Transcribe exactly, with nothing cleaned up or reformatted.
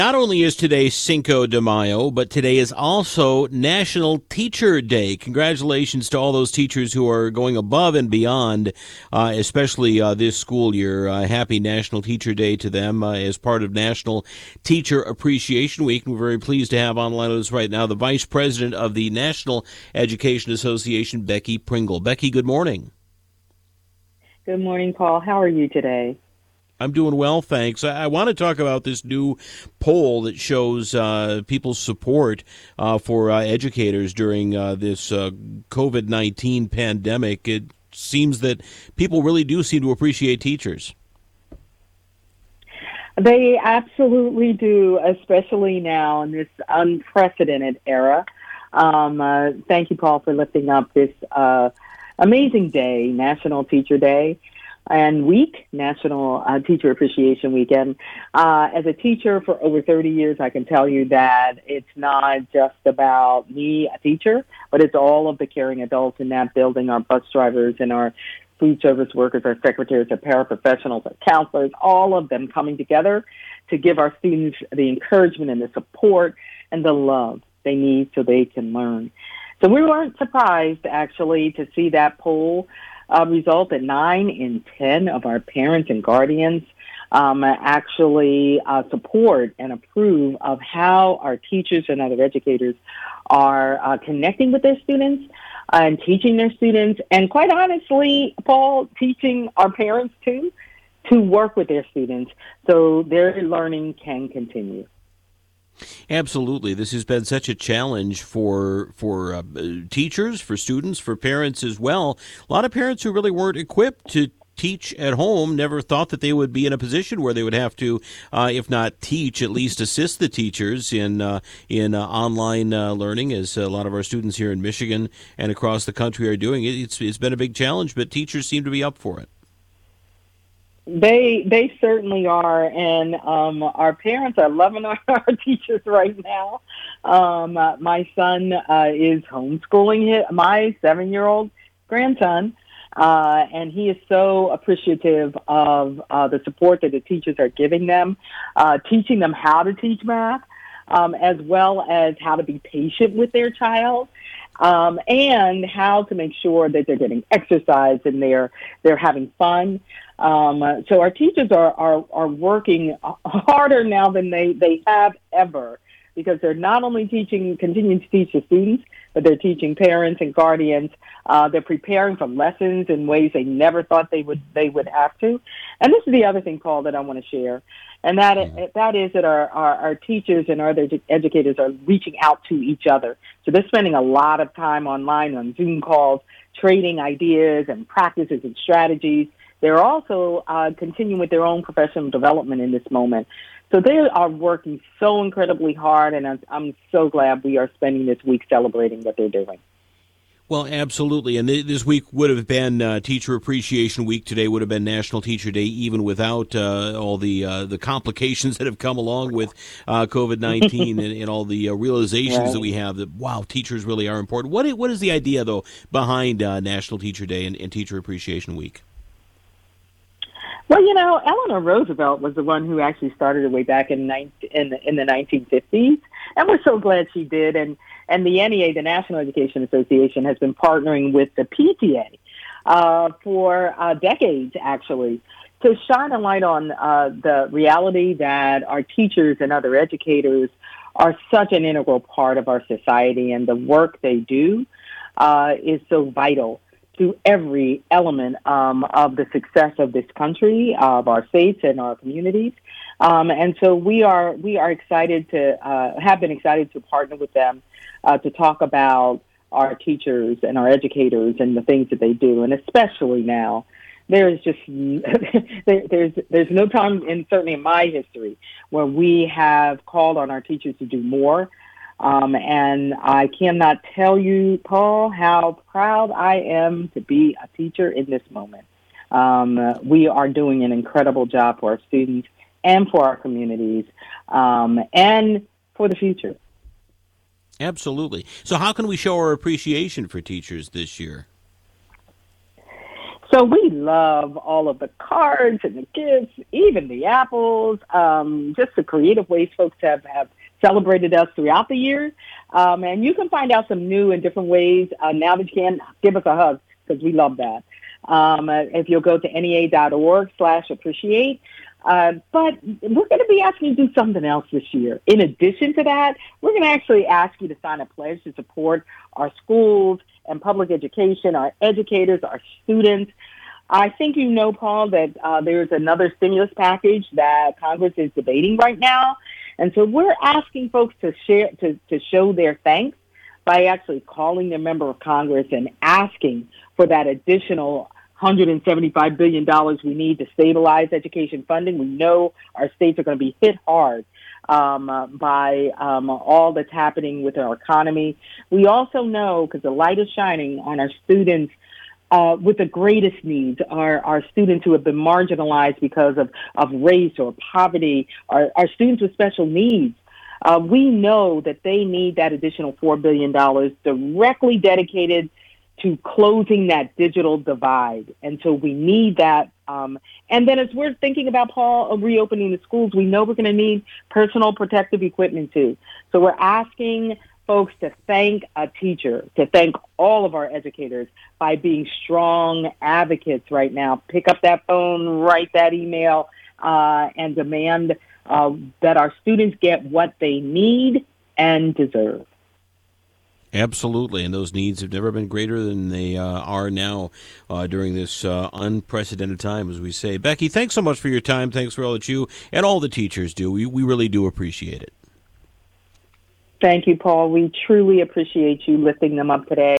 Not only is today Cinco de Mayo, but today is also National Teacher Day. Congratulations to all those teachers who are going above and beyond, uh, especially uh, this school year. Uh, happy National Teacher Day to them uh, as part of National Teacher Appreciation Week. And we're very pleased to have online with us right now the Vice President of the National Education Association, Becky Pringle. Becky, good morning. Good morning, Paul. How are you today? I'm doing well, thanks. I, I want to talk about this new poll that shows uh, people's support uh, for uh, educators during uh, this uh, COVID nineteen pandemic. It seems that people really do seem to appreciate teachers. They absolutely do, especially now in this unprecedented era. Um, uh, thank you, Paul, for lifting up this uh, amazing day, National Teacher Day. And week, National uh, Teacher Appreciation Weekend. Uh, as a teacher for over thirty years, I can tell you that it's not just about me, a teacher, but it's all of the caring adults in that building, our bus drivers and our food service workers, our secretaries, our paraprofessionals, our counselors, all of them coming together to give our students the encouragement and the support and the love they need so they can learn. So we weren't surprised, actually, to see that poll Uh, result that nine in ten of our parents and guardians um, actually uh, support and approve of how our teachers and other educators are uh, connecting with their students uh, and teaching their students, and quite honestly, Paul, teaching our parents too to work with their students so their learning can continue. Absolutely. This has been such a challenge for for uh, teachers, for students, for parents as well. A lot of parents who really weren't equipped to teach at home never thought that they would be in a position where they would have to, uh, if not teach, at least assist the teachers in uh, in uh, online uh, learning, as a lot of our students here in Michigan and across the country are doing. It's it's been a big challenge, but teachers seem to be up for it. They they certainly are, and um, our parents are loving our, our teachers right now. Um, uh, my son uh, is homeschooling his, my seven-year-old grandson, uh, and he is so appreciative of uh, the support that the teachers are giving them, uh, teaching them how to teach math, um, as well as how to be patient with their child. Um, and how to make sure that they're getting exercise and they're they're having fun. Um, uh, so our teachers are, are, are working harder now than they, they have ever, because they're not only teaching, continuing to teach the students, but they're teaching parents and guardians. Uh, they're preparing for lessons in ways they never thought they would they would have to. And this is the other thing, Paul, that I want to share. And that yeah. that is that our, our, our teachers and our other educators are reaching out to each other. So they're spending a lot of time online on Zoom calls, trading ideas and practices and strategies. They're also uh, continuing with their own professional development in this moment. So they are working so incredibly hard, and I'm, I'm so glad we are spending this week celebrating what they're doing. Well, absolutely. And th- this week would have been uh, Teacher Appreciation Week. Today would have been National Teacher Day, even without uh, all the uh, the complications that have come along with uh, COVID nineteen and, and all the uh, realizations right. that we have that, wow, teachers really are important. What is, what is the idea, though, behind uh, National Teacher Day and, and Teacher Appreciation Week? Well, you know, Eleanor Roosevelt was the one who actually started it way back in, in, the, in the nineteen fifties, and we're so glad she did. And, and the N E A, the National Education Association, has been partnering with the P T A uh, for uh, decades, actually, to shine a light on uh, the reality that our teachers and other educators are such an integral part of our society, and the work they do uh, is so vital to every element um, of the success of this country, of our states and our communities. Um, and so we are we are excited to, uh, have been excited to partner with them uh, to talk about our teachers and our educators and the things that they do. And especially now, there is just, there, there's there's no time, in certainly in my history, where we have called on our teachers to do more. Um, and I cannot tell you, Paul, how proud I am to be a teacher in this moment. Um, uh, we are doing an incredible job for our students and for our communities um, and for the future. Absolutely. So how can we show our appreciation for teachers this year? So we love all of the cards and the gifts, even the apples, um, just the creative ways folks have, have celebrated us throughout the year. Um, and you can find out some new and different ways. Uh, now that you can, give us a hug, because we love that. Um, uh, if you'll go to nea.org slash appreciate. Uh, but we're going to be asking you to do something else this year. In addition to that, we're going to actually ask you to sign a pledge to support our schools and public education, our educators, our students. I think you know, Paul, that uh, there's another stimulus package that Congress is debating right now. And so we're asking folks to share, to, to show their thanks by actually calling their member of Congress and asking for that additional one hundred seventy-five billion dollars we need to stabilize education funding. We know our states are going to be hit hard um, uh, by um, all that's happening with our economy. We also know, because the light is shining on our students uh, with the greatest needs, our, our students who have been marginalized because of, of race or poverty, our, our students with special needs. Uh, we know that they need that additional four billion dollars directly dedicated to closing that digital divide. And so we need that. Um, and then as we're thinking about, Paul, of reopening the schools, we know we're going to need personal protective equipment too. So we're asking folks to thank a teacher, to thank all of our educators by being strong advocates right now. Pick up that phone, write that email, uh, and demand uh, that our students get what they need and deserve. Absolutely, and those needs have never been greater than they uh, are now uh, during this uh, unprecedented time, as we say. Becky, thanks so much for your time. Thanks for all that you and all the teachers do. We, we really do appreciate it. Thank you, Paul. We truly appreciate you lifting them up today.